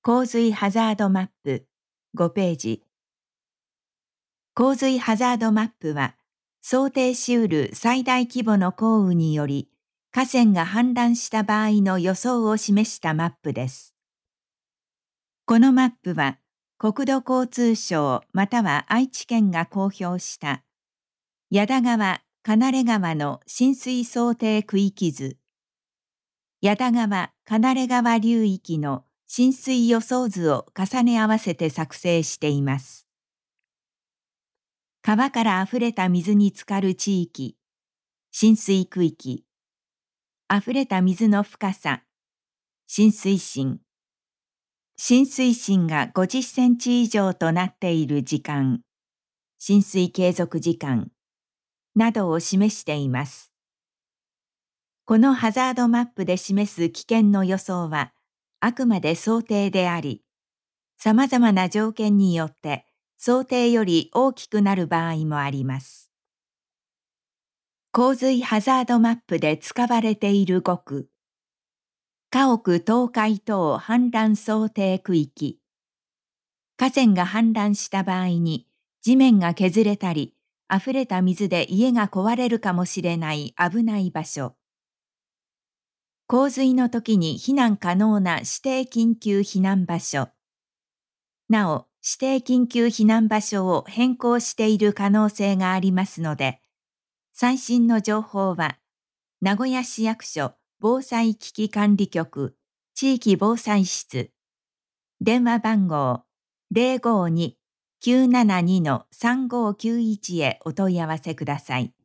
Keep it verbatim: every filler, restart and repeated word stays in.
洪水ハザードマップごページ。洪水ハザードマップは、想定しうる最大規模の降雨により、河川が氾濫した場合の予想を示したマップです。このマップは、国土交通省または愛知県が公表した、矢田川・金川の浸水想定区域図、矢田川・金川流域の浸水予想図を重ね合わせて作成しています。川からあふれた水に浸かる地域、浸水区域、あふれた水の深さ、浸水深、浸水深がごじゅっセンチ以上となっている時間、浸水継続時間などを示しています。このハザードマップで示す危険の予想はあくまで想定であり、さまざまな条件によって想定より大きくなる場合もあります。洪水ハザードマップで使われている語句、家屋倒壊等氾濫想定区域、河川が氾濫した場合に地面が削れたり、あふれた水で家が壊れるかもしれない危ない場所、洪水の時に避難可能な指定緊急避難場所、なお指定緊急避難場所を変更している可能性がありますので、最新の情報は名古屋市役所防災危機管理局地域防災室電話番号 ゼロごに きゅうななに さんごきゅういち へお問い合わせください。